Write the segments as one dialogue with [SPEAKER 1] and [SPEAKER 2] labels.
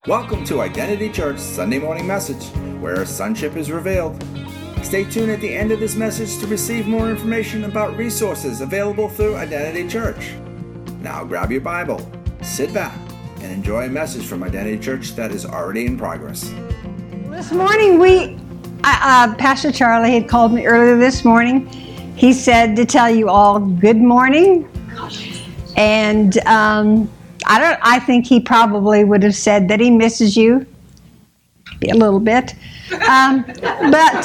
[SPEAKER 1] Welcome to Identity Church Sunday Morning Message, where sonship is revealed. Stay tuned at the end of this message to receive more information about resources available through Identity Church. Now grab your Bible, sit back, and enjoy a message from Identity Church that is already in progress.
[SPEAKER 2] This morning, Pastor Charlie had called me earlier this morning. He said to tell you all good morning, and I think he probably would have said that he misses you a little bit. But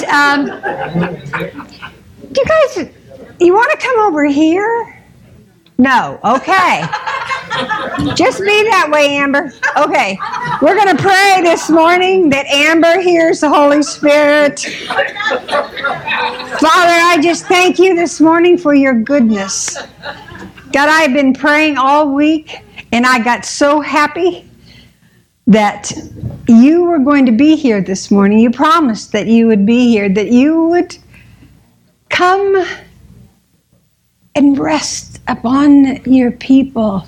[SPEAKER 2] you guys, you want to come over here? No. Okay. Just be that way, Amber. Okay. We're going to pray this morning that Amber hears the Holy Spirit. Father, I just thank you this morning for your goodness. God, I've been praying all week. And I got so happy that you were going to be here this morning. You promised that you would be here, that you would come and rest upon your people.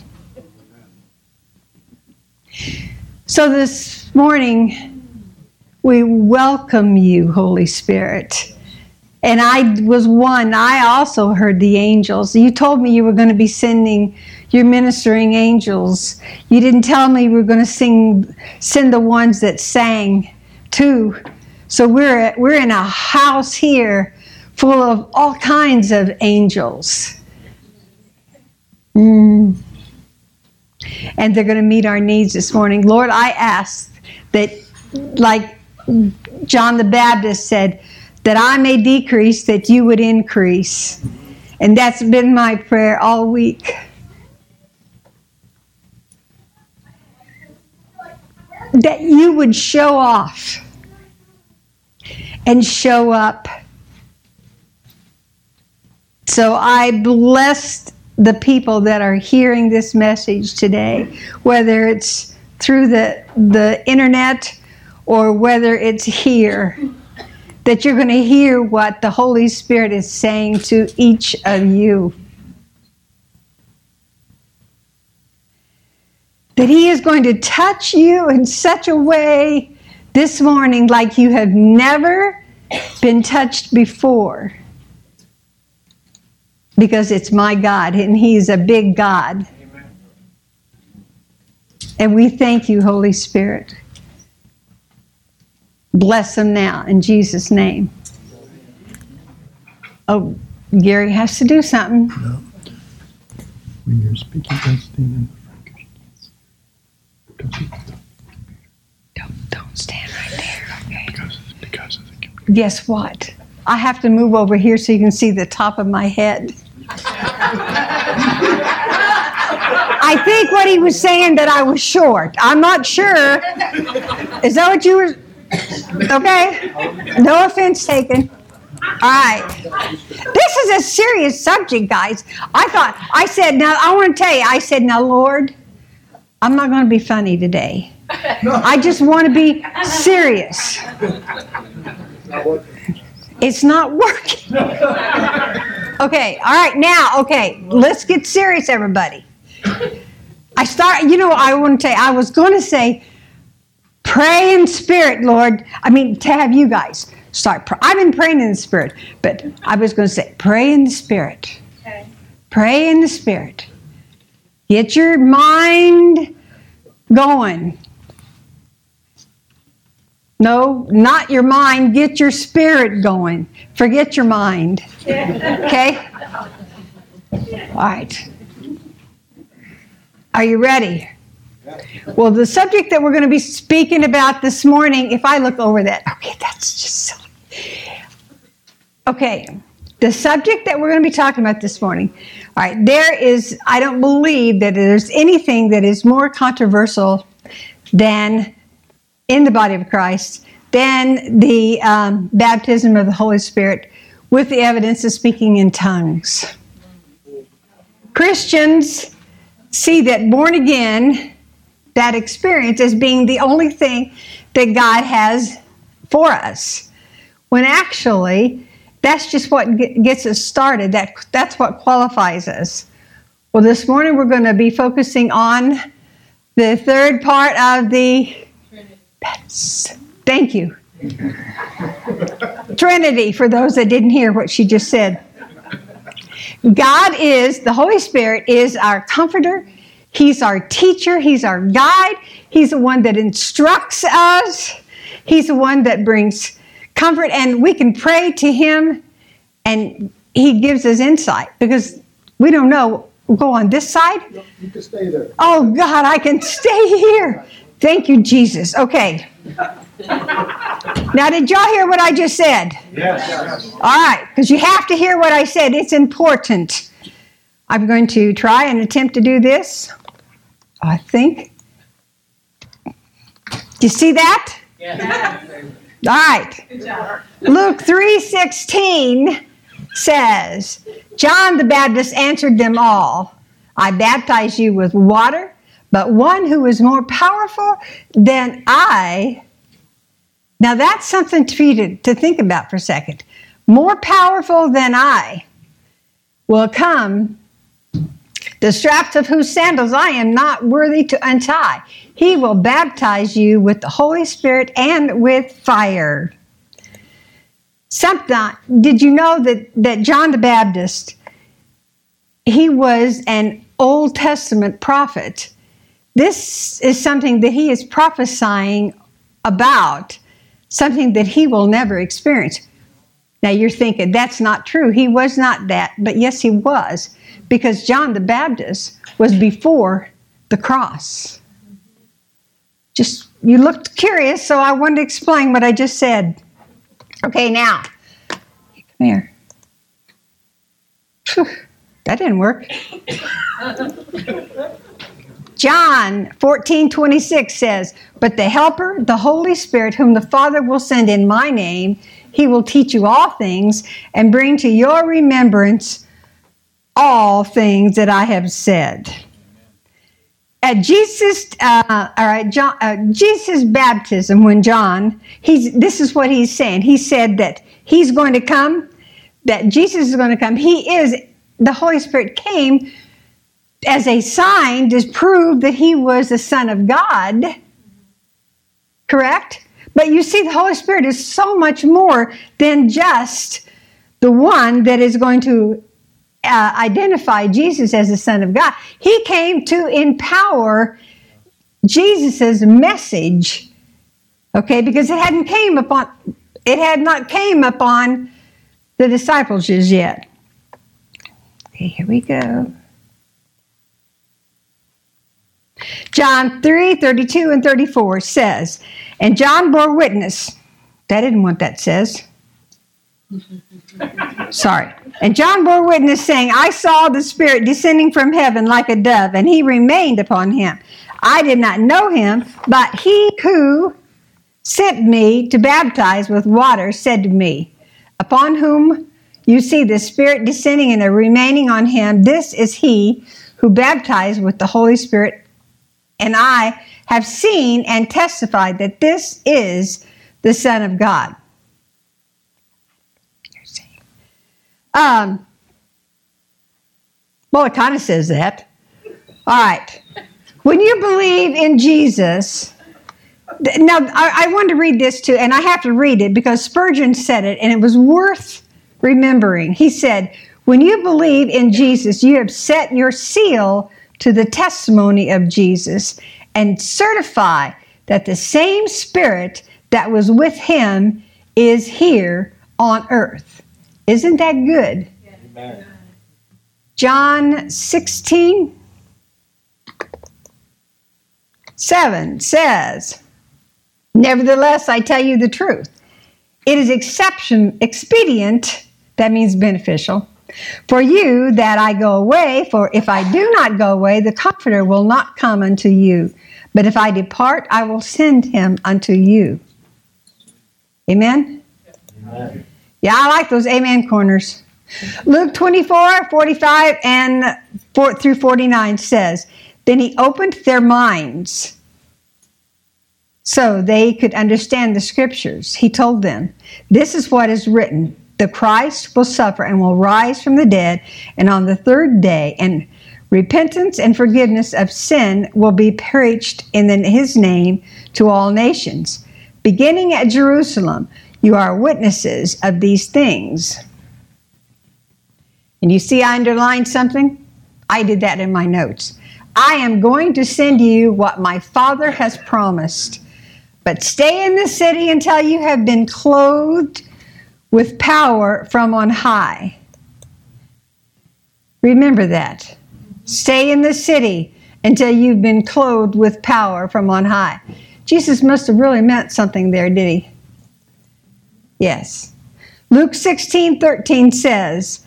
[SPEAKER 2] So this morning, we welcome you, Holy Spirit. And I also heard the angels. You told me you were going to be sending your ministering angels. You didn't tell me we were going to send the ones that sang too. So we're in a house here full of all kinds of angels. And they're going to meet our needs this morning. Lord, I ask that, like John the Baptist said, that I may decrease, that you would increase. And that's been my prayer all week. That you would show off and show up. So I bless the people that are hearing this message today, whether it's through the internet or whether it's here, that you're going to hear what the Holy Spirit is saying to each of you. That He is going to touch you in such a way this morning like you have never been touched before. Because it's my God, and He's a big God. Amen. And we thank you, Holy Spirit. Bless them now, in Jesus' name. Oh, Gary has to do something.
[SPEAKER 3] No. When you're speaking, don't stand in the front.
[SPEAKER 2] Don't stand right there, okay?
[SPEAKER 3] Because of the computer.
[SPEAKER 2] Guess what? I have to move over here so you can see the top of my head. I think what he was saying that I was short. I'm not sure. Is that what you were? Okay. No offense taken. All right. This is a serious subject, guys. I said, now, Lord, I'm not going to be funny today. I just want to be serious. It's not working. Okay, all right, now, let's get serious, everybody. I was going to say, pray in spirit, Lord. To have you guys start. I've been praying in the spirit, but I was going to say, pray in the spirit. Okay. Pray in the spirit. Get your mind going. No, not your mind. Get your spirit going. Forget your mind. Okay? All right. Are you ready? Well, the subject that we're going to be speaking about this morning, if I look over that, that's just silly. Okay, the subject that we're going to be talking about this morning, all right, I don't believe that there's anything that is more controversial than in the body of Christ than the baptism of the Holy Spirit with the evidence of speaking in tongues. Christians see that born again, that experience as being the only thing that God has for us. When actually, that's just what gets us started. That's what qualifies us. Well, this morning we're going to be focusing on the third part of the Thank you. Trinity, for those that didn't hear what she just said. God is, the Holy Spirit is our comforter. He's our teacher. He's our guide. He's the one that instructs us. He's the one that brings comfort, and we can pray to him, and he gives us insight, because we don't know. Go on this side?
[SPEAKER 3] You can stay there.
[SPEAKER 2] Oh, God, I can stay here. Thank you, Jesus. Okay. Now, did y'all hear what I just said?
[SPEAKER 3] Yes.
[SPEAKER 2] All right, because you have to hear what I said. It's important. I'm going to try and attempt to do this, I think. Do you see that?
[SPEAKER 4] Yes.
[SPEAKER 2] All right.
[SPEAKER 4] Good job.
[SPEAKER 2] Luke 3:16 says, John the Baptist answered them all, I baptize you with water, but one who is more powerful than I. Now that's something for you to think about for a second. More powerful than I will come, the straps of whose sandals I am not worthy to untie. He will baptize you with the Holy Spirit and with fire. Did you know that John the Baptist, he was an Old Testament prophet? This is something that he is prophesying about, something that he will never experience. Now you're thinking, that's not true. He was not that. But yes, he was. Because John the Baptist was before the cross. You looked curious, so I wanted to explain what I just said. Okay, now, come here. Whew, that didn't work. John 14:26 says, but the Helper, the Holy Spirit, whom the Father will send in my name, he will teach you all things and bring to your remembrance all things that I have said. At Jesus' baptism, when John, this is what he's saying. He said that he's going to come, that Jesus is going to come. The Holy Spirit came as a sign to prove that he was the Son of God. Correct? But you see, the Holy Spirit is so much more than just the one that is going to identify Jesus as the Son of God. He came to empower Jesus' message, okay, because it had not came upon the disciples as yet. Okay, here we go. John 3:32 and 34 says, and John bore witness. That isn't what that says. Sorry. And John bore witness, saying, I saw the Spirit descending from heaven like a dove, and he remained upon him. I did not know him, but he who sent me to baptize with water said to me, upon whom you see the Spirit descending and remaining on him, this is he who baptized with the Holy Spirit. And I have seen and testified that this is the Son of God. Well, it kind of says that. All right. When you believe in Jesus, now I want to read this too, and I have to read it because Spurgeon said it, and it was worth remembering. He said, when you believe in Jesus, you have set your seal to the testimony of Jesus and certify that the same Spirit that was with him is here on earth. Isn't that good?
[SPEAKER 3] Amen.
[SPEAKER 2] John 16:7 says, nevertheless, I tell you the truth. It is expedient, that means beneficial, for you that I go away, for if I do not go away, the Comforter will not come unto you. But if I depart, I will send him unto you. Amen?
[SPEAKER 3] Amen.
[SPEAKER 2] Yeah, I like those amen corners. Luke 24:45 and 4-49 says, then he opened their minds so they could understand the scriptures. He told them, this is what is written. The Christ will suffer and will rise from the dead, and on the third day, and repentance and forgiveness of sin will be preached in his name to all nations. Beginning at Jerusalem, you are witnesses of these things. And you see I underlined something? I did that in my notes. I am going to send you what my Father has promised. But stay in the city until you have been clothed with power from on high. Remember that. Stay in the city until you've been clothed with power from on high. Jesus must have really meant something there, did he? Yes. Luke 16:13 says,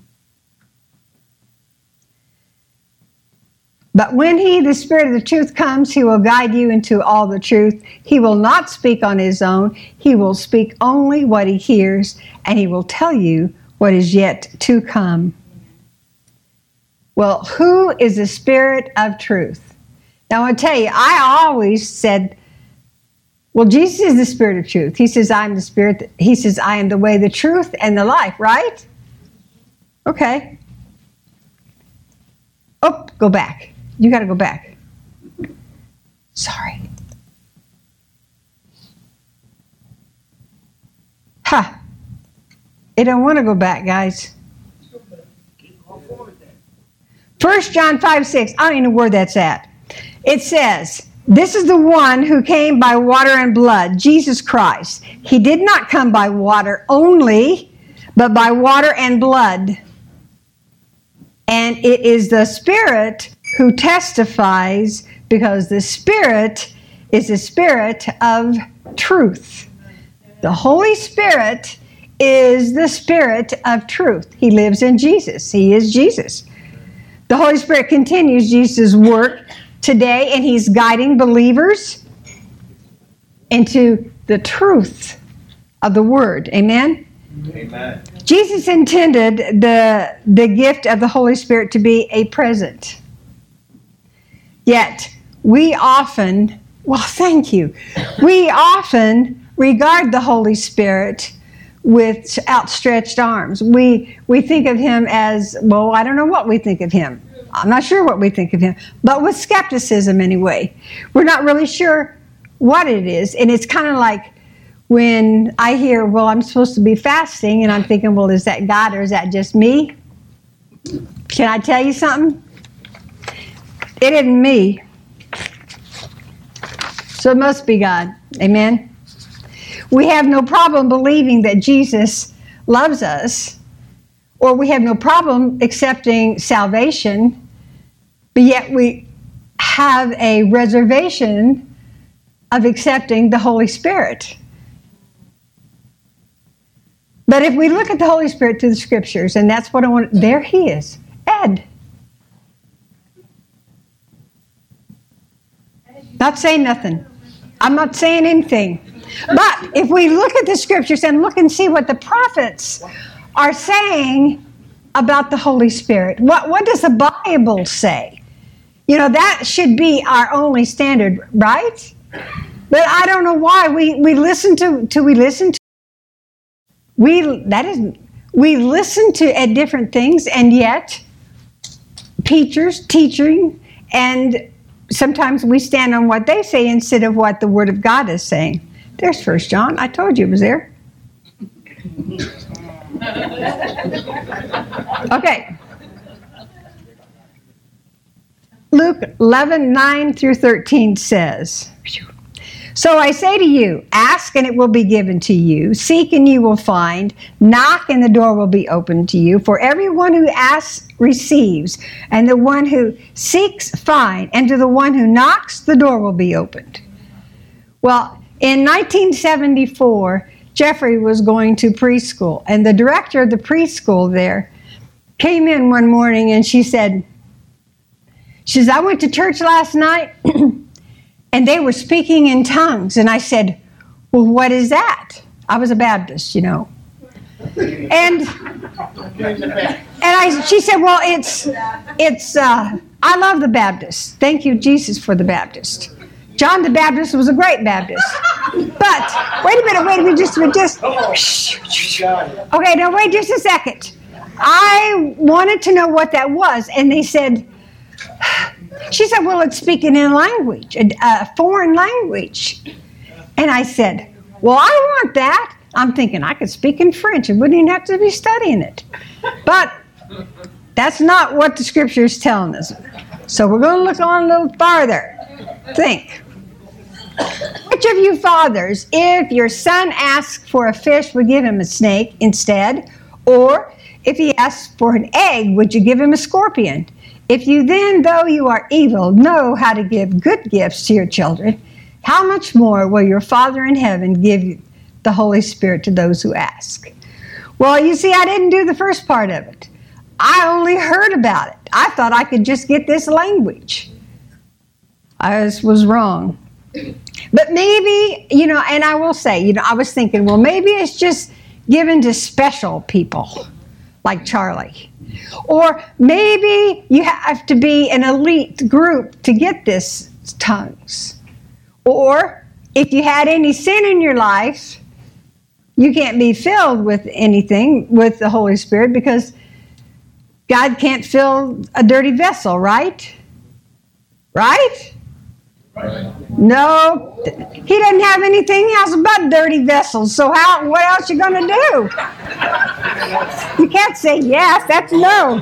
[SPEAKER 2] but when he, the Spirit of the truth, comes, he will guide you into all the truth. He will not speak on his own. He will speak only what he hears, and he will tell you what is yet to come. Well, who is the Spirit of truth? Now, I want to tell you, I always said, well, Jesus is the Spirit of truth. He says, I am the Spirit. He says, I am the way, the truth, and the life, right? Okay. Oh, go back. You got to go back. Sorry. Ha. It don't want to go back, guys. 1 John 5:6. I don't even know where that's at. It says, this is the one who came by water and blood, Jesus Christ. He did not come by water only, but by water and blood. And it is the Spirit who testifies, because the Spirit is the Spirit of truth. The Holy Spirit is the Spirit of truth. He lives in Jesus. He is Jesus. The Holy Spirit continues Jesus' work today, and he's guiding believers into the truth of the Word. Amen?
[SPEAKER 1] Amen.
[SPEAKER 2] Jesus intended the gift of the Holy Spirit to be a present. Yet, we often, well, thank you, we often regard the Holy Spirit with outstretched arms. We think of him as, well, I don't know what we think of him. I'm not sure what we think of him, but with skepticism anyway. We're not really sure what it is, and it's kind of like when I hear, well, I'm supposed to be fasting, and I'm thinking, well, is that God or is that just me? Can I tell you something? It isn't me. So it must be God. Amen? We have no problem believing that Jesus loves us, or we have no problem accepting salvation, but yet we have a reservation of accepting the Holy Spirit. But if we look at the Holy Spirit through the Scriptures, and that's what I want, there he is, Ed. Not saying nothing. I'm not saying anything. But if we look at the Scriptures and look and see what the prophets are saying about the Holy Spirit, what does the Bible say? You know, that should be our only standard, right? But I don't know why we listen to at different things, and yet teachers teaching, and sometimes we stand on what they say instead of what the Word of God is saying. There's 1 John. I told you it was there. Okay. Luke 11:9-13 says, so I say to you, ask and it will be given to you. Seek and you will find. Knock and the door will be opened to you. For everyone who asks receives, and the one who seeks finds, and to the one who knocks the door will be opened. Well, in 1974, Jeffrey was going to preschool, and the director of the preschool there came in one morning and she says, I went to church last night and they were speaking in tongues. And I said, well, what is that? I was a Baptist, you know. And she said, well, I love the Baptist. Thank you, Jesus, for the Baptist. John the Baptist was a great Baptist. But, wait a minute, just okay, now wait just a second. I wanted to know what that was, and they said, She said, well, it's speaking in language, a foreign language. And I said, well, I want that. I'm thinking I could speak in French and wouldn't even have to be studying it. But that's not what the scripture is telling us. So we're going to look on a little farther. Think. Which of you fathers, if your son asks for a fish, would give him a snake instead? Or if he asks for an egg, would you give him a scorpion? If you then, though you are evil, know how to give good gifts to your children, how much more will your Father in heaven give you the Holy Spirit to those who ask? Well, you see, I didn't do the first part of it. I only heard about it. I thought I could just get this language. I was wrong. But maybe, and I will say, I was thinking, well, maybe it's just given to special people like Charlie. Or maybe you have to be an elite group to get this tongues. Or if you had any sin in your life, you can't be filled with anything with the Holy Spirit because God can't fill a dirty vessel, right? Right? No, he doesn't have anything else but dirty vessels. So what else you going to do? You can't say yes, that's no.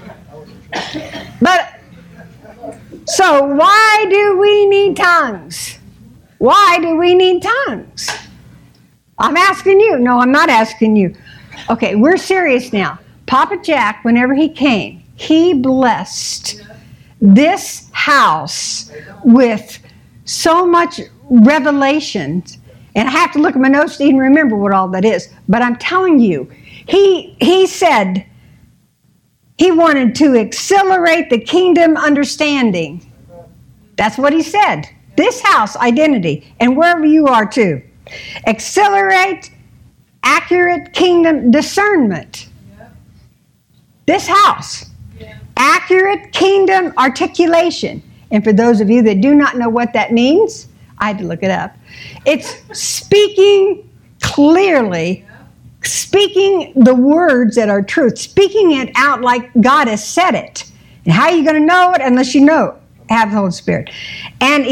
[SPEAKER 2] But, so why do we need tongues? Why do we need tongues? I'm asking you. No, I'm not asking you. Okay, we're serious now. Papa Jack, whenever he came, he blessed this house with so much revelation. And I have to look at my notes to even remember what all that is. But I'm telling you, he said he wanted to accelerate the kingdom understanding. That's what he said. This house, identity, and wherever you are too. Accelerate accurate kingdom discernment. This house. Accurate kingdom articulation. And for those of you that do not know what that means, I had to look it up. It's speaking clearly, speaking the words that are truth, speaking it out like God has said it. And how are you going to know it unless you have the Holy Spirit? And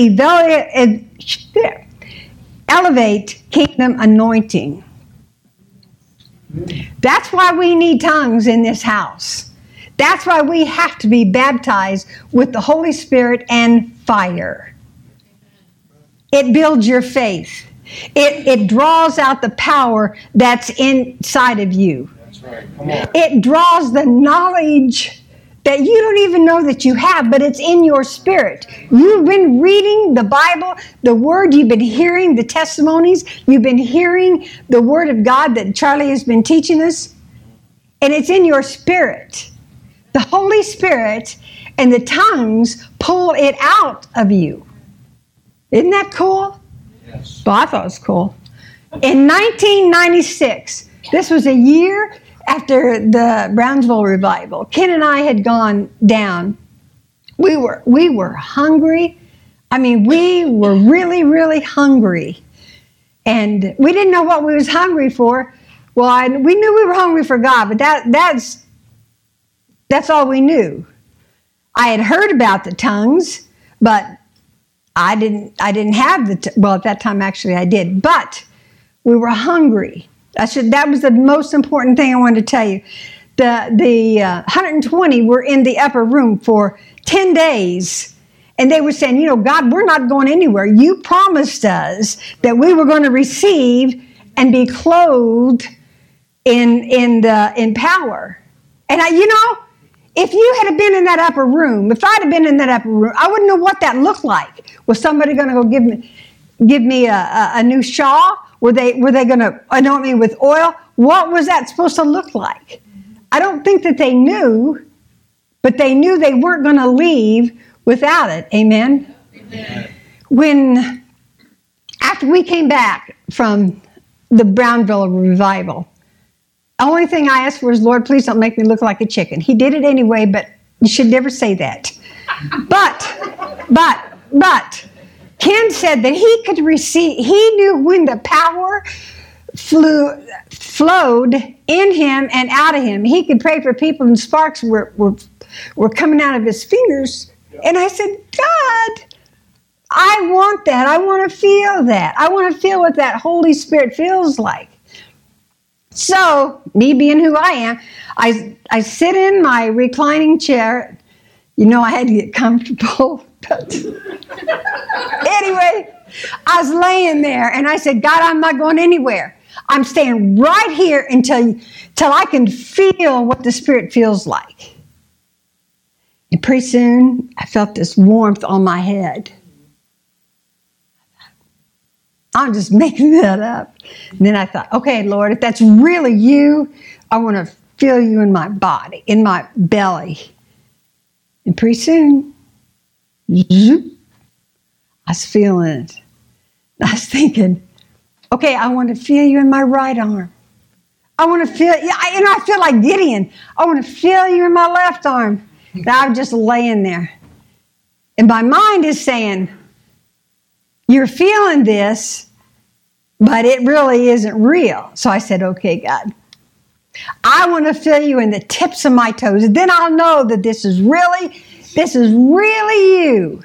[SPEAKER 2] elevate kingdom anointing. That's why we need tongues in this house. That's why we have to be baptized with the Holy Spirit and fire. It builds your faith. It draws out the power that's inside of you. That's right. Come on. It draws the knowledge that you don't even know that you have, but it's in your spirit. You've been reading the Bible, the Word, you've been hearing the testimonies, you've been hearing the Word of God that Charlie has been teaching us, and it's in your spirit. The Holy Spirit and the tongues pull it out of you. Isn't that cool? Yes. Well, I thought it was cool. In 1996, this was a year after the Brownsville revival, Ken and I had gone down. We were hungry. I mean, we were really, really hungry. And we didn't know what we was hungry for. Well, we knew we were hungry for God, but that's all we knew. I had heard about the tongues, but I didn't have well, at that time actually I did, but we were hungry. That was the most important thing I wanted to tell you. The 120 were in the upper room for 10 days, and they were saying, God, we're not going anywhere. You promised us that we were going to receive and be clothed in power. And if you had been in that upper room, if I'd have been in that upper room, I wouldn't know what that looked like. Was somebody going to go give me a new shawl? Were they going to anoint me with oil? What was that supposed to look like? I don't think that they knew, but they knew they weren't going to leave without it. Amen? Amen. After we came back from the Brownsville revival, the only thing I asked for was, Lord, please don't make me look like a chicken. He did it anyway, but you should never say that. But Ken said that he could receive, he knew when the power flowed in him and out of him. He could pray for people and sparks were coming out of his fingers And I said, God, I want that. I want to feel that. I want to feel what that Holy Spirit feels like. So, me being who I am, I sit in my reclining chair. You know, I had to get comfortable. But anyway, I was laying there and I said, God, I'm not going anywhere. I'm staying right here until I can feel what the Spirit feels like. And pretty soon, I felt this warmth on my head. I'm just making that up. And then I thought, okay, Lord, if that's really you, I want to feel you in my body, in my belly. And pretty soon, zoop, I was feeling it. I was thinking, okay, I want to feel you in my right arm. I want to feel, I feel like Gideon. I want to feel you in my left arm. And I was just laying there. And my mind is saying, you're feeling this, but it really isn't real. So I said, okay, God, I want to feel you in the tips of my toes. And then I'll know that this is really you.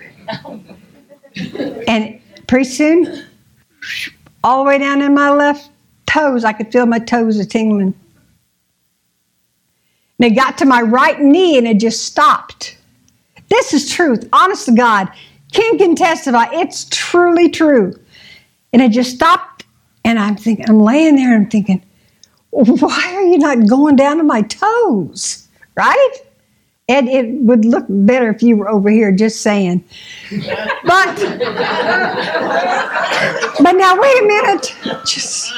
[SPEAKER 2] And pretty soon, all the way down in my left toes, I could feel my toes tingling. And it got to my right knee and it just stopped. This is truth, honest to God. Ken can testify, it's truly true. And it just stopped, and I'm laying there and I'm thinking, why are you not going down to my toes, right? And it would look better if you were over here just saying. But now wait a minute. Just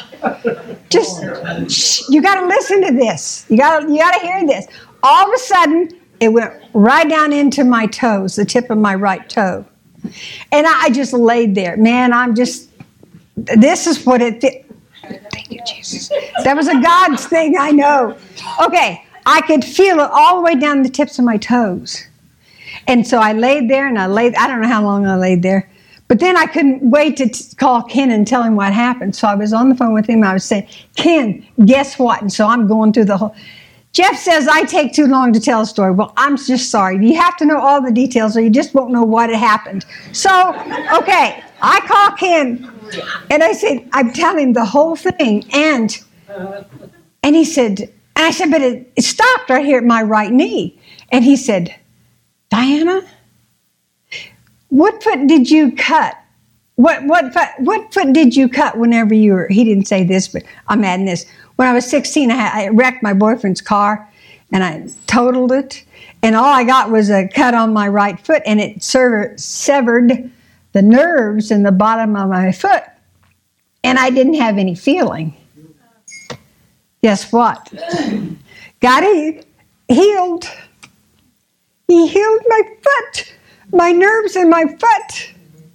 [SPEAKER 2] you got to listen to this. You got to hear this. All of a sudden, it went right down into my toes, the tip of my right toe. And I just laid there. Man, this is what it did. Thank you, Jesus. That was a God's thing, I know. Okay, I could feel it all the way down the tips of my toes. And so I laid there and I don't know how long I laid there. But then I couldn't wait to call Ken and tell him what happened. So I was on the phone with him. I was saying, Ken, guess what? And so I'm going through the whole... Jeff says I take too long to tell a story. Well, I'm just sorry. You have to know all the details or you just won't know what had happened. So, okay, I call Ken and I said, I'm telling him the whole thing. And he said, and I said, but it stopped right here at my right knee. And he said, Diana, what foot did you cut? What foot did you cut whenever you were, he didn't say this, but I'm adding this. When I was 16, I wrecked my boyfriend's car, and I totaled it, and all I got was a cut on my right foot, and it severed the nerves in the bottom of my foot, and I didn't have any feeling. Guess what? God healed. He healed my foot, my nerves in my foot.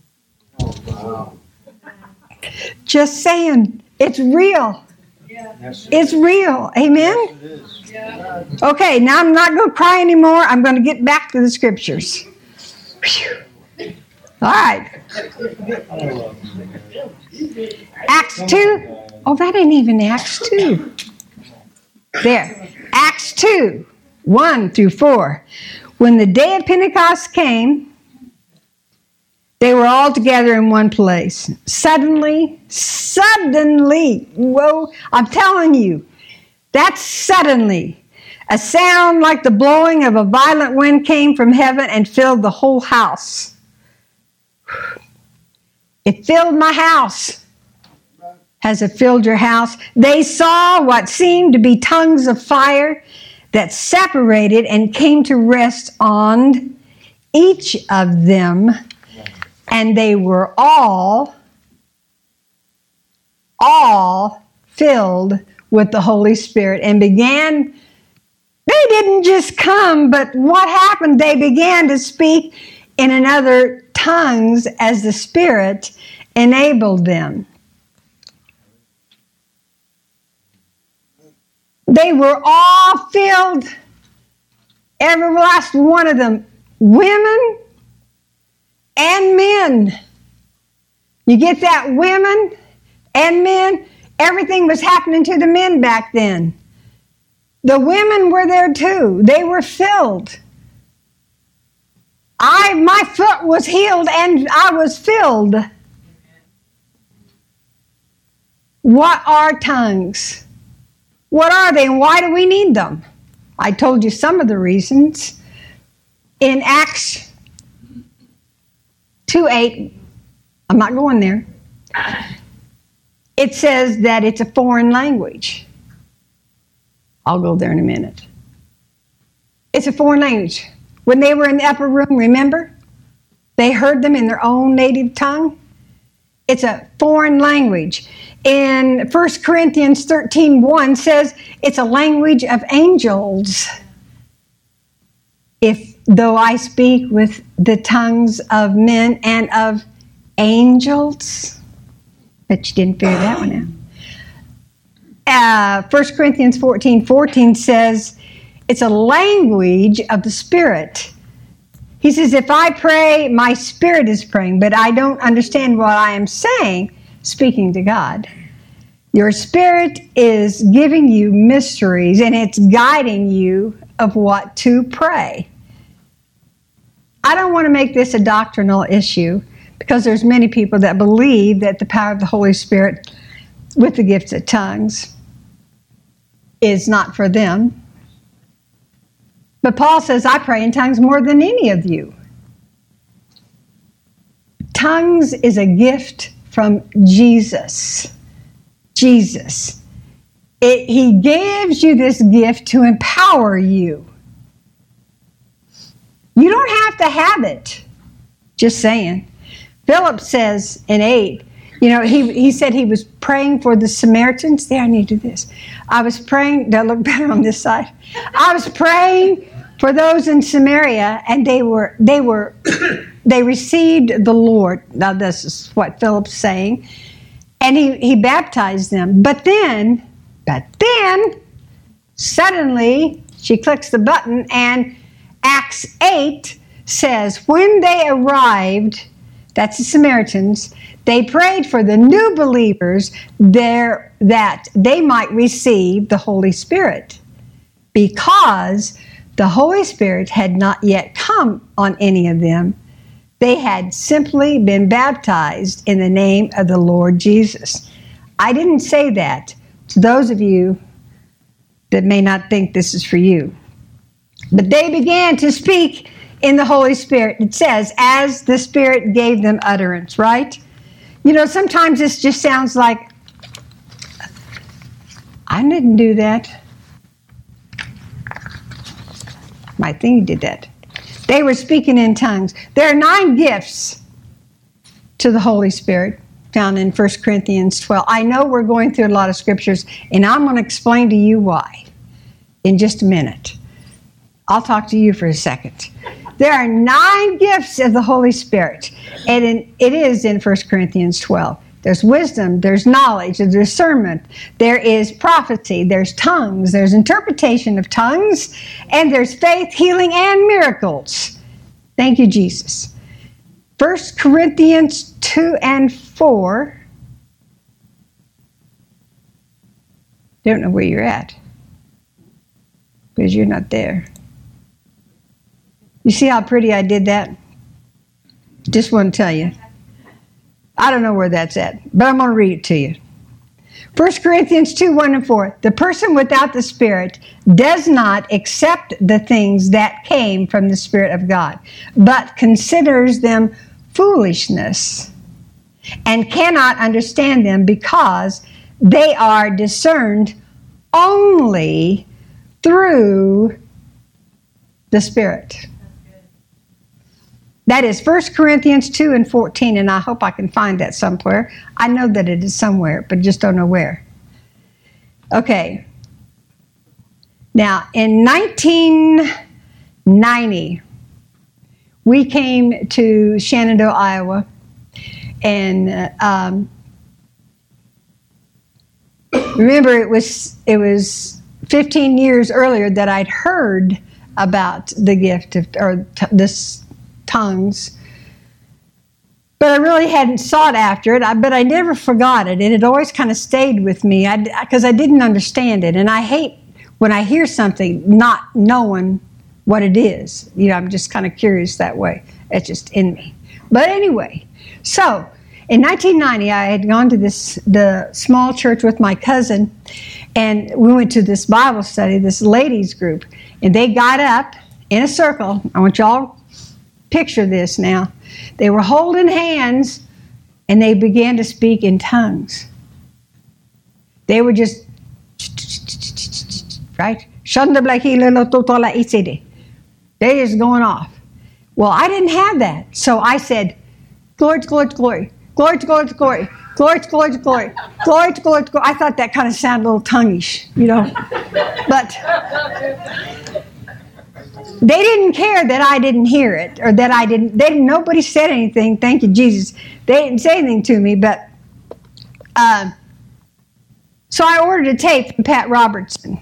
[SPEAKER 2] Just saying, it's real. It's real. Amen? Okay, now I'm not going to cry anymore. I'm going to get back to the scriptures. Whew. All right. Acts 2. Oh, that ain't even Acts 2. There. Acts 2, 1 through 4. When the day of Pentecost came, they were all together in one place. Suddenly, whoa, I'm telling you, that's suddenly. A sound like the blowing of a violent wind came from heaven and filled the whole house. It filled my house. Has it filled your house? They saw what seemed to be tongues of fire that separated and came to rest on each of them. And they were all filled with the Holy Spirit and began, they didn't just come, but what happened? They began to speak in another tongues as the Spirit enabled them. They were all filled, every last one of them, women and men. You get that? Women and men. Everything was happening to the men back then. The women were there too. They were filled. My foot was healed and I was filled. What are tongues? What are they and why do we need them? I told you some of the reasons. In Acts 2:8, I'm not going there. It says that it's a foreign language. I'll go there in a minute. It's a foreign language. When they were in the upper room, remember? They heard them in their own native tongue. It's a foreign language. In 1 Corinthians 13:1 says it's a language of angels. Though I speak with the tongues of men and of angels. Bet you didn't figure that one out. 1 Corinthians 14:14 says it's a language of the Spirit. He says, if I pray, my spirit is praying, but I don't understand what I am saying, speaking to God. Your spirit is giving you mysteries and it's guiding you of what to pray. I don't want to make this a doctrinal issue because there's many people that believe that the power of the Holy Spirit with the gifts of tongues is not for them. But Paul says, I pray in tongues more than any of you. Tongues is a gift from Jesus. Jesus. He gives you this gift to empower you. You don't have to have it. Just saying. Philip says in 8, he said he was praying for the Samaritans. There, I need to do this. I was praying, do I look better on this side? I was praying for those in Samaria, and they received the Lord. Now this is what Philip's saying. And he baptized them. But then, suddenly, she clicks the button, and Acts 8 says, when they arrived, that's the Samaritans, they prayed for the new believers there that they might receive the Holy Spirit, because the Holy Spirit had not yet come on any of them. They had simply been baptized in the name of the Lord Jesus. I didn't say that to those of you that may not think this is for you. But they began to speak in the Holy Spirit. It says, as the Spirit gave them utterance, right? Sometimes this just sounds like, I didn't do that. My thing did that. They were speaking in tongues. There are 9 gifts to the Holy Spirit found in 1 Corinthians 12. I know we're going through a lot of scriptures, and I'm going to explain to you why in just a minute. I'll talk to you for a second. There are 9 gifts of the Holy Spirit, and it is in 1 Corinthians 12. There's wisdom, there's knowledge, there's discernment, there is prophecy, there's tongues, there's interpretation of tongues, and there's faith, healing, and miracles. Thank you, Jesus. 1 Corinthians 2 and 4. Don't know where you're at, because you're not there. You see how pretty I did that? Just want to tell you. I don't know where that's at, but I'm going to read it to you. 1 Corinthians 2, 1 and 4. The person without the Spirit does not accept the things that came from the Spirit of God, but considers them foolishness and cannot understand them because they are discerned only through the Spirit. That is 1 Corinthians 2 and 14, and I hope I can find that somewhere. I know that it is somewhere, but just don't know where. Okay. Now, in 1990, we came to Shenandoah, Iowa, and remember, it was 15 years earlier that I'd heard about the gift of, this tongues, but I really hadn't sought after it. But I never forgot it. It had always kind of stayed with me because I didn't understand it, and I hate when I hear something not knowing what it is. I'm just kind of curious that way. It's just in me. But anyway, so in 1990, I had gone to the small church with my cousin, and we went to this Bible study, this ladies group, and they got up in a circle. I want y'all to picture this now. They were holding hands, and they began to speak in tongues. They were just, right? They're just going off. Well, I didn't have that. So I said, glory to glory to glory, glory to glory to glory, glory to glory to glory, glory to glory to glory. I thought that kind of sounded a little tonguish, But they didn't care that I didn't hear it, or that I didn't. Nobody said anything. Thank you, Jesus. They didn't say anything to me, but so I ordered a tape from Pat Robertson,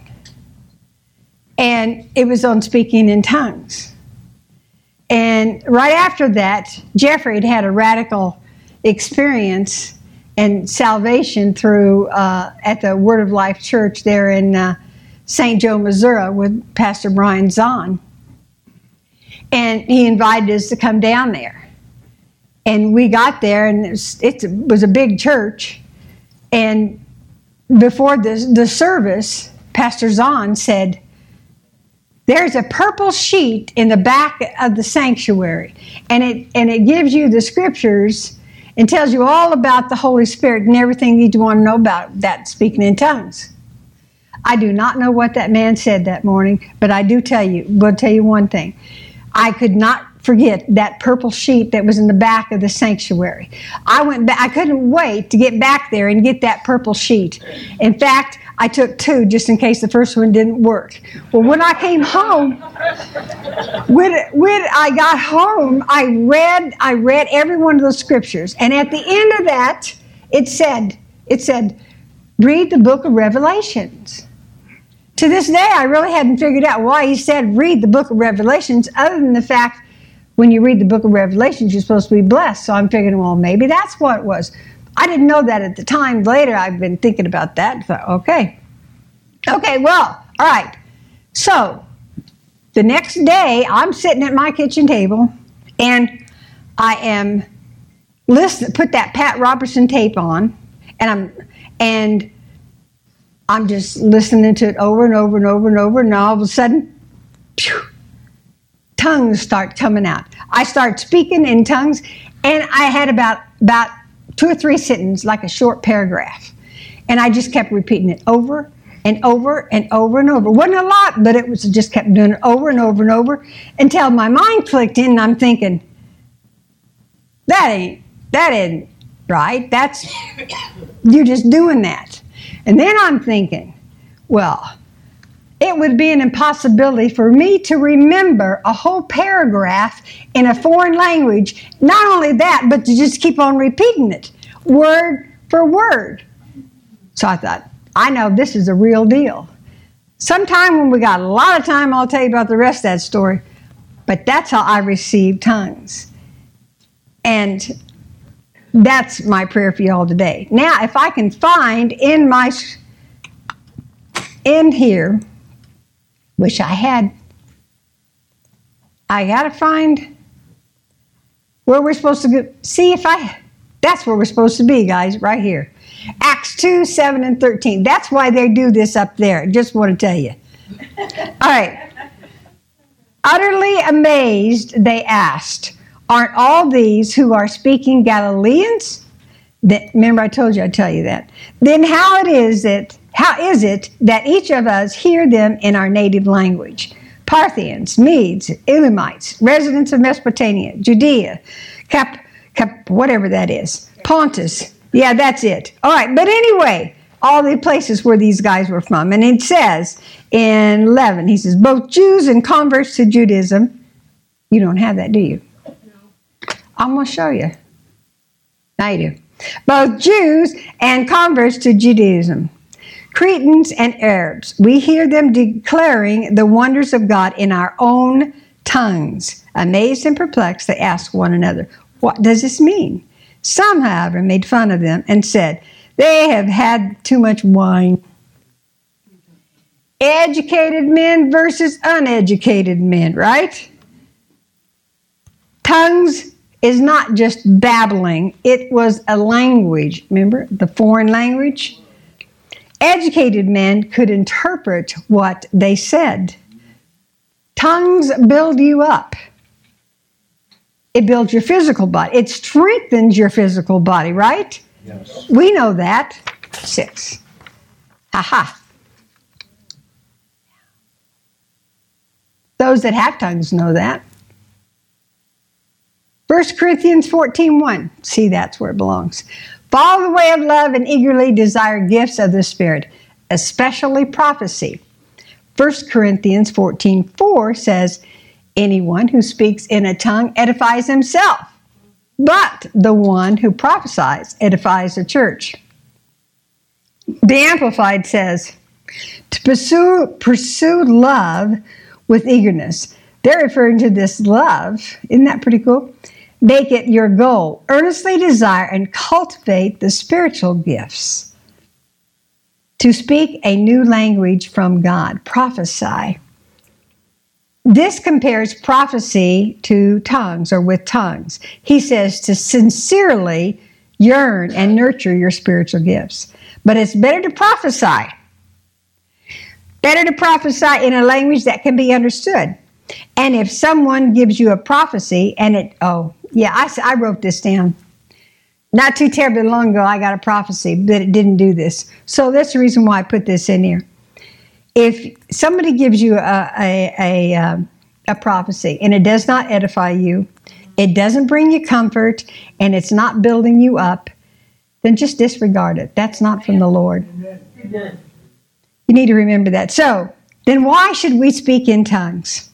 [SPEAKER 2] and it was on speaking in tongues. And right after that, Jeffrey had a radical experience and salvation through at the Word of Life Church there in St. Joe, Missouri, with Pastor Brian Zahn. And he invited us to come down there. And we got there, and it was a big church. And before the service, Pastor Zahn said, there's a purple sheet in the back of the sanctuary, and it gives you the scriptures and tells you all about the Holy Spirit and everything you want to know about that speaking in tongues. I do not know what that man said that morning, but I will tell you one thing. I could not forget that purple sheet that was in the back of the sanctuary. I went back. I couldn't wait to get back there and get that purple sheet. In fact, I took two just in case the first one didn't work. Well, when I came home, when I got home, I read every one of those scriptures, and at the end of that, it said, read the book of Revelations. To this day, I really hadn't figured out why he said read the book of Revelations, other than the fact when you read the book of Revelations, you're supposed to be blessed. So I'm figuring, well, maybe that's what it was. I didn't know that at the time. Later, I've been thinking about that and thought, okay, well, all right. So the next day, I'm sitting at my kitchen table, and I am put that Pat Robertson tape on, and I'm just listening to it over and over and over and over, and all of a sudden, tongues start coming out. I start speaking in tongues, and I had about 2 or 3 sentences, like a short paragraph. And I just kept repeating it over and over and over and over. It wasn't a lot, but it was just kept doing it over and over and over until my mind clicked in, and I'm thinking, that ain't right. You're just doing that. And then I'm thinking, well, it would be an impossibility for me to remember a whole paragraph in a foreign language. Not only that, but to just keep on repeating it, word for word. So I thought, I know this is a real deal. Sometime when we got a lot of time, I'll tell you about the rest of that story. But that's how I received tongues. And that's my prayer for you all today. Now, if I can find in here, wish I had, I got to find where we're supposed to go. See if that's where we're supposed to be, guys, right here. Acts 2, 7, and 13. That's why they do this up there. Just want to tell you. All right. Utterly amazed, they asked, aren't all these who are speaking Galileans? Remember, I told you I'd tell you that. Then how is it that each of us hear them in our native language? Parthians, Medes, Elamites, residents of Mesopotamia, Judea, whatever that is, Pontus. Yeah, that's it. All right, but anyway, all the places where these guys were from. And it says in 11, he says, both Jews and converts to Judaism. You don't have that, do you? No. I'm going to show you. Now you do. Both Jews and converts to Judaism. Cretans and Arabs. We hear them declaring the wonders of God in our own tongues. Amazed and perplexed, they ask one another, what does this mean? Some, however, made fun of them and said, they have had too much wine. educated men versus uneducated men, right? Tongues is not just babbling. It was a language. Remember, the foreign language? Educated men could interpret what they said. Tongues build you up. It builds your physical body. It strengthens your physical body, right?
[SPEAKER 3] Yes.
[SPEAKER 2] We know that. 6. Ha. Those that have tongues know that. 1 Corinthians 14:1. See, that's where it belongs. Follow the way of love and eagerly desire gifts of the Spirit, especially prophecy. 1 Corinthians 14:4 says, anyone who speaks in a tongue edifies himself, but the one who prophesies edifies the church. The Amplified says, to pursue love with eagerness. They're referring to this love. Isn't that pretty cool? Make it your goal. Earnestly desire and cultivate the spiritual gifts. To speak a new language from God. Prophesy. This compares prophecy to tongues or with tongues. He says to sincerely yearn and nurture your spiritual gifts. But it's better to prophesy. Better to prophesy in a language that can be understood. And if someone gives you a prophecy and I wrote this down. Not too terribly long ago, I got a prophecy, but it didn't do this. So that's the reason why I put this in here. If somebody gives you a prophecy and it does not edify you, it doesn't bring you comfort, and it's not building you up, then just disregard it. That's not from the Lord. You need to remember that. So, then why should we speak in tongues?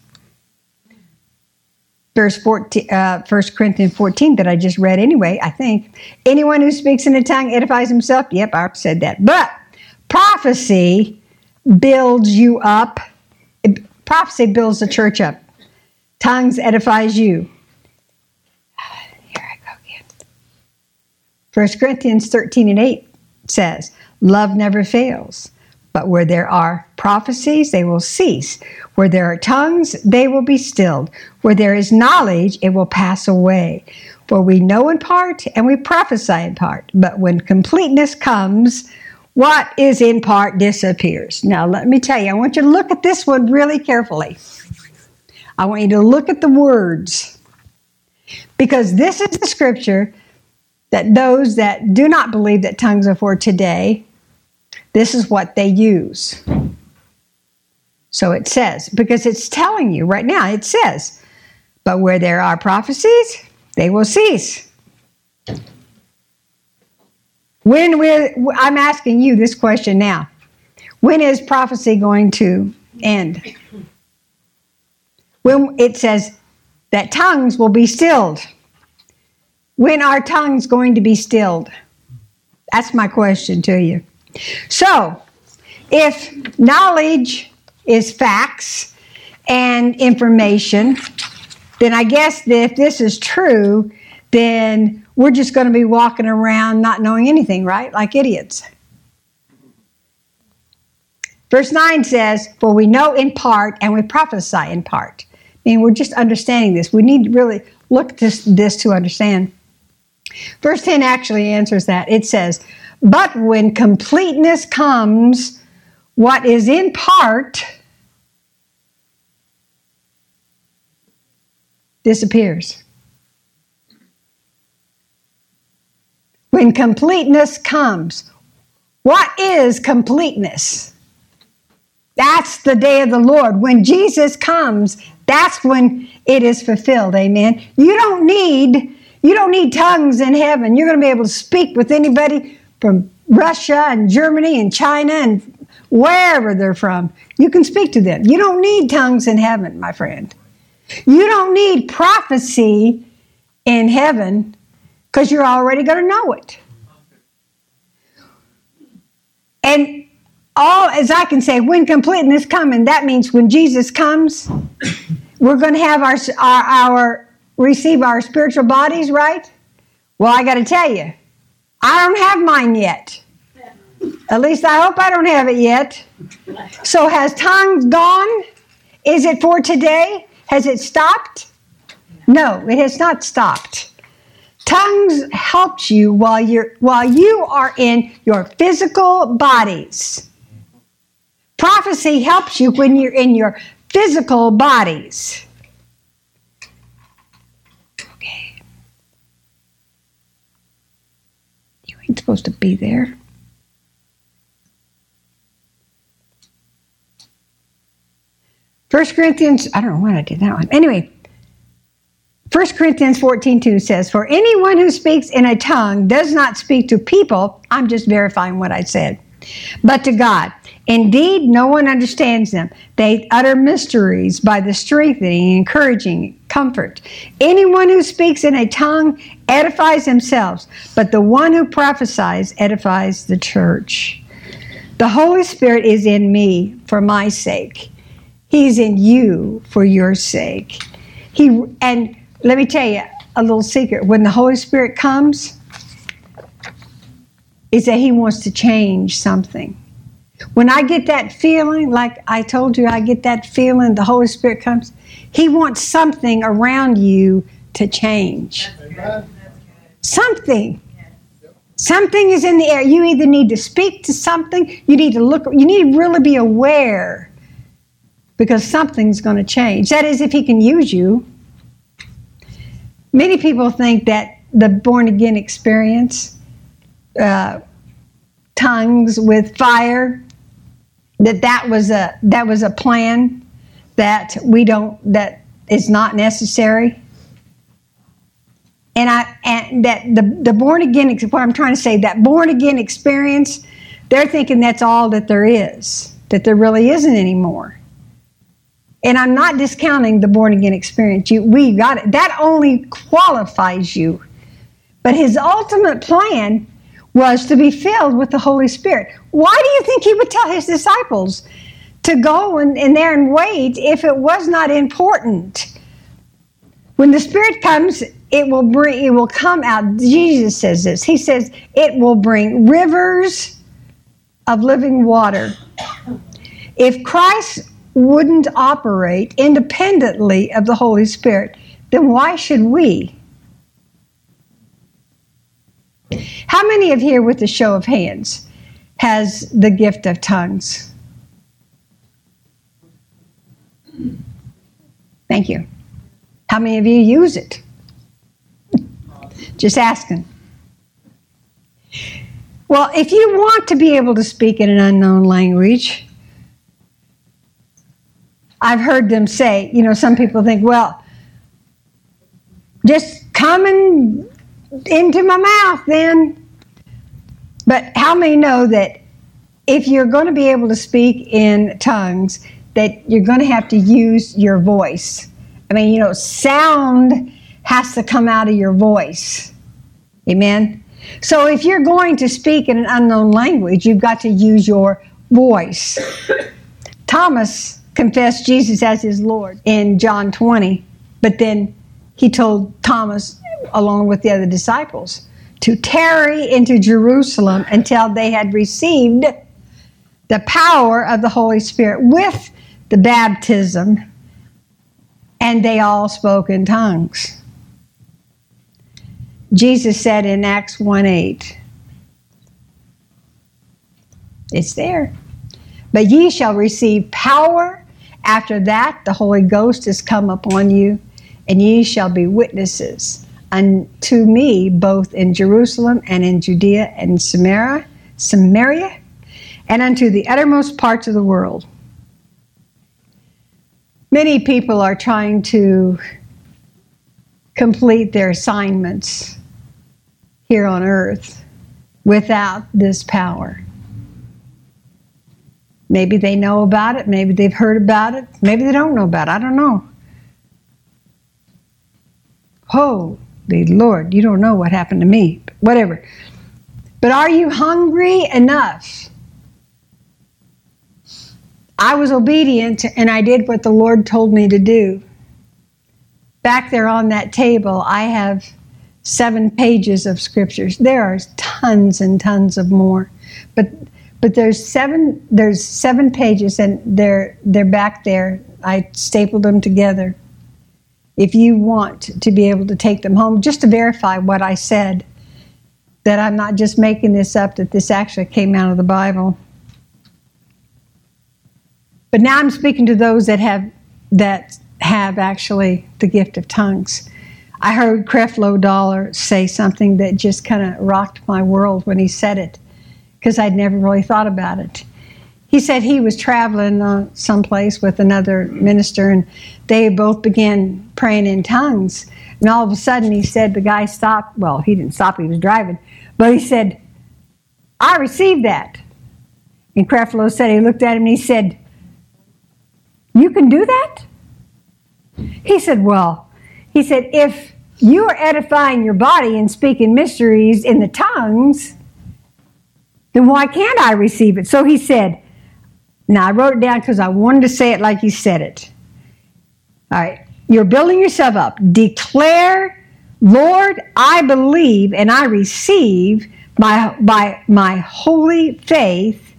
[SPEAKER 2] Verse 14, 1 Corinthians 14 that I just read anyway, I think. Anyone who speaks in a tongue edifies himself. Yep, I said that. But prophecy builds you up. Prophecy builds the church up. Tongues edifies you. Here I go again. 1 Corinthians 13:8 says, love never fails. But where there are prophecies, they will cease. Where there are tongues, they will be stilled. Where there is knowledge, it will pass away. For we know in part and we prophesy in part. But when completeness comes, what is in part disappears. Now let me tell you, I want you to look at this one really carefully. I want you to look at the words. Because this is the scripture that those that do not believe that tongues are for today, this is what they use. So it says, because it's telling you right now, it says, but where there are prophecies, they will cease. I'm asking you this question now. When is prophecy going to end? When it says that tongues will be stilled. When are tongues going to be stilled? That's my question to you. So, if knowledge is facts and information, then I guess that if this is true, then we're just going to be walking around not knowing anything, right? Like idiots. Verse 9 says, for we know in part and we prophesy in part. I mean, we're just understanding this. We need to really look at this to understand. Verse 10 actually answers that. It says, but when completeness comes, what is in part disappears. When completeness comes, what is completeness? That's the day of the Lord. When Jesus comes, that's when it is fulfilled. Amen. You don't need tongues in heaven. You're going to be able to speak with anybody from Russia and Germany and China and wherever they're from. You can speak to them. You don't need tongues in heaven, my friend. You don't need prophecy in heaven because you're already going to know it. And all, as I can say, when completeness comes, that means when Jesus comes, we're going to have receive our spiritual bodies, right? Well, I got to tell you, I don't have mine yet. At least I hope I don't have it yet. So has tongues gone? Is it for today? Has it stopped? No, it has not stopped. Tongues helps you while you are in your physical bodies. Prophecy helps you when you're in your physical bodies. Okay. You ain't supposed to be there. First Corinthians, I don't know why I did that one. Anyway, 1 Corinthians 14:2 says, "For anyone who speaks in a tongue does not speak to people," I'm just verifying what I said, "but to God. Indeed, no one understands them. They utter mysteries by the strengthening, encouraging, comfort. Anyone who speaks in a tongue edifies themselves, but the one who prophesies edifies the church." The Holy Spirit is in me for my sake. He's in you for your sake. And let me tell you a little secret. When the Holy Spirit comes, is that He wants to change something. When I get that feeling, like I told you, I get that feeling, the Holy Spirit comes, He wants something around you to change. Something. Something is in the air. You either need to speak to something, you need to look, you need to really be aware, because something's going to change. That is, if He can use you. Many people think that the born-again experience, tongues with fire, that was a plan that is not necessary. And that the born-again, what I'm trying to say, that born-again experience, they're thinking that's all that there is, that there really isn't anymore. And I'm not discounting the born-again experience. We got it. That only qualifies you. But His ultimate plan was to be filled with the Holy Spirit. Why do you think He would tell His disciples to go in there and wait if it was not important? When the Spirit comes, it will come out. Jesus says this. He says it will bring rivers of living water. If Christ wouldn't operate independently of the Holy Spirit, then why should we? How many of here, with a show of hands, has the gift of tongues? Thank you. How many of you use it? Just asking. Well, if you want to be able to speak in an unknown language, I've heard them say, some people think, well, just coming into my mouth then. But how many know that if you're going to be able to speak in tongues, that you're going to have to use your voice? I mean, sound has to come out of your voice. Amen? So if you're going to speak in an unknown language, you've got to use your voice. Thomas confessed Jesus as his Lord in John 20, but then He told Thomas, along with the other disciples, to tarry into Jerusalem until they had received the power of the Holy Spirit with the baptism, and they all spoke in tongues. Jesus said in Acts 1:8, it's there, "But ye shall receive power. After that, the Holy Ghost is come upon you, and ye shall be witnesses unto me both in Jerusalem and in Judea and Samaria, and unto the uttermost parts of the world." Many people are trying to complete their assignments here on earth without this power. Maybe they know about it, maybe they've heard about it, maybe they don't know about it, I don't know. Holy Lord, you don't know what happened to me, whatever. But are you hungry enough? I was obedient and I did what the Lord told me to do. Back there on that table, I have 7 pages of scriptures. There are tons and tons of more. But there's seven pages, and they're back there. I stapled them together. If you want to be able to take them home, just to verify what I said, that I'm not just making this up, that this actually came out of the Bible. But now I'm speaking to those that have actually the gift of tongues. I heard Creflo Dollar say something that just kind of rocked my world when he said it, because I'd never really thought about it. He said he was traveling someplace with another minister, and they both began praying in tongues. And all of a sudden, he said, the guy stopped. Well, he didn't stop, he was driving. But he said, I received that. And Creflo said, he looked at him and he said, you can do that? He said, if you are edifying your body and speaking mysteries in the tongues, then why can't I receive it? So he said, now I wrote it down because I wanted to say it like he said it. All right, you're building yourself up. Declare, Lord, I believe and I receive by my holy faith.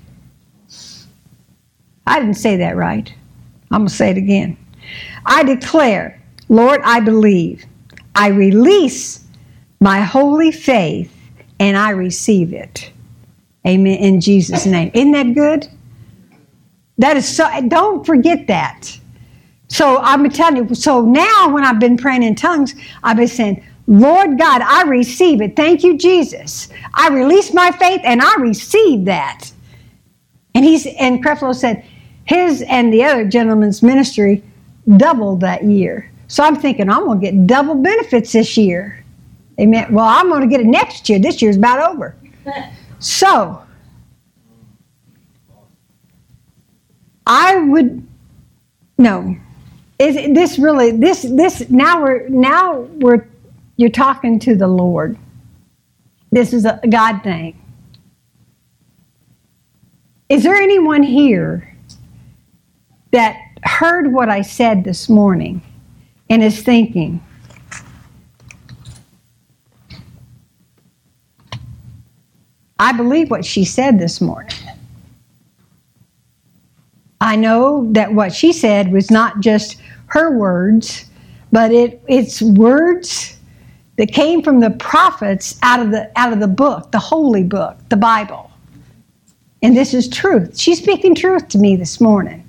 [SPEAKER 2] I didn't say that right. I'm going to say it again. I declare, Lord, I believe. I release my holy faith and I receive it. Amen. In Jesus' name. Isn't that good? That is so, don't forget that. So I'm telling you, so now when I've been praying in tongues, I've been saying, Lord God, I receive it. Thank you, Jesus. I release my faith and I receive that. And Creflo said his and the other gentleman's ministry doubled that year. So I'm thinking, I'm going to get double benefits this year. Amen. Well, I'm going to get it next year. This year's about over. So I would no. Is this really this now we're you're talking to the Lord. This is a God thing. Is there anyone here that heard what I said this morning and is thinking, I believe what she said this morning? I know that what she said was not just her words, but it's words that came from the prophets out of the book, the holy book, the Bible. And this is truth. She's speaking truth to me this morning.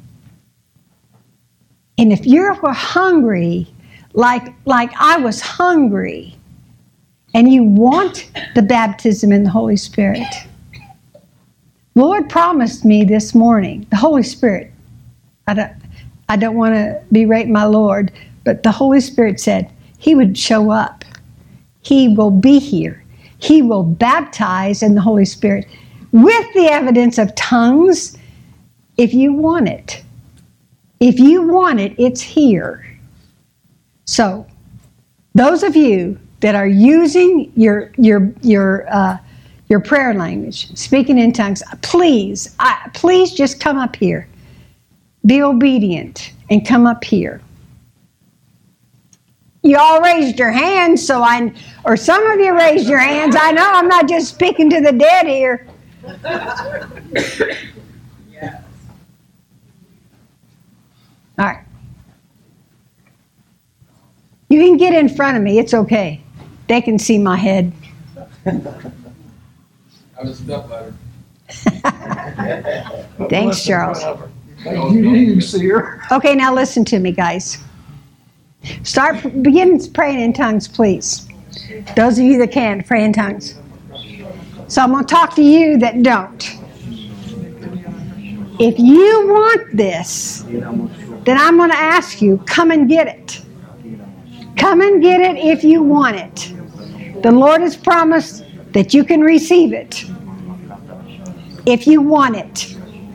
[SPEAKER 2] And if you're hungry, like I was hungry, and you want the baptism in the Holy Spirit, Lord promised me this morning, the Holy Spirit, I don't want to berate my Lord, but the Holy Spirit said He would show up. He will be here. He will baptize in the Holy Spirit with the evidence of tongues if you want it. If you want it, it's here. So, those of you that are using your prayer language, speaking in tongues, please just come up here. Be obedient and come up here. You all raised your hands, or some of you raised your hands. I know I'm not just speaking to the dead here.
[SPEAKER 4] Yes.
[SPEAKER 2] All right. You can get in front of me. It's okay. They can see my head.
[SPEAKER 4] I was a step ladder.
[SPEAKER 2] Thanks, Charles.
[SPEAKER 3] You didn't see her.
[SPEAKER 2] Okay, now listen to me, guys. Begin praying in tongues, please. Those of you that can, pray in tongues. So I'm going to talk to you that don't. If you want this, then I'm going to ask you, come and get it. Come and get it if you want it. The Lord has promised that you can receive it. If you want it.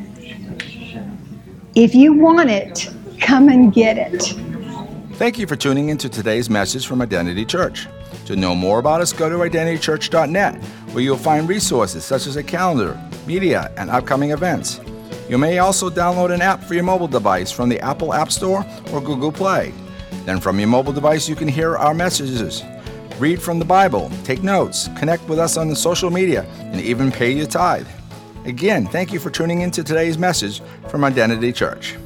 [SPEAKER 2] If you want it, come and get it.
[SPEAKER 1] Thank you for tuning into today's message from Identity Church. To know more about us, go to identitychurch.net, where you'll find resources such as a calendar, media, and upcoming events. You may also download an app for your mobile device from the Apple App Store or Google Play. Then from your mobile device, you can hear our messages, read from the Bible, take notes, connect with us on the social media, and even pay your tithe. Again, thank you for tuning in to today's message from Identity Church.